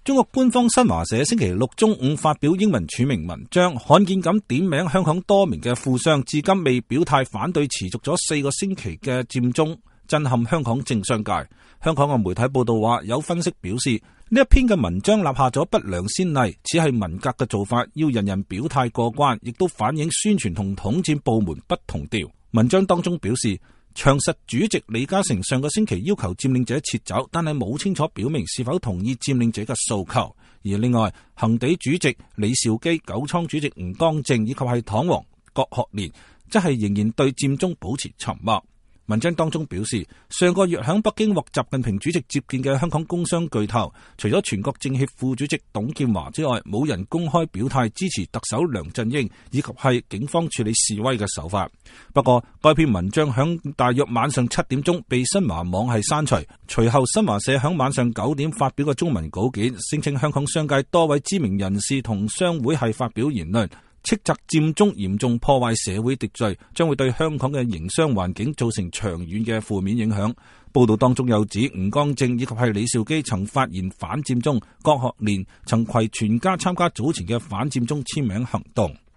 中國官方新華社星期六中午發表英文署名文章，罕見咁點名香港多名嘅富商至今未表態反對持續咗4個星期嘅佔中，震撼香港政商界。香港嘅媒體報道話，有分析表示呢一篇嘅文章立下咗不良先例，只係文革嘅做法，要人人表態過關，亦都反映宣傳同統戰部門不同調。文章當中表示，長實主席李嘉誠上個星期要求佔領者撤走，但係冇清楚表明是否同意佔領者嘅訴求。而另外，恒地主席李兆基、九倉主席吳光正以及係黨王郭學連，則係仍然對佔中保持沉默。文章當中表示，上個月響北京獲習近平主席接見嘅香港工商巨頭，除咗全國政協副主席董建華之外，冇人公開表態支持特首梁振英以及係警方處理示威嘅手法。不過，該篇文章響大約晚上7點鐘被新華網係刪除，隨後新華社響晚上9點發表嘅中文稿件，聲稱香港商界多位知名人士同商會係發表言論，斥責佔中嚴重破壞社會秩序，將會對香港嘅營商環境造成長遠嘅負面影響。報道當中又指吳光正以及係李兆基曾發言反佔中，郭學連曾攜全家參加早前嘅反佔中簽名行動。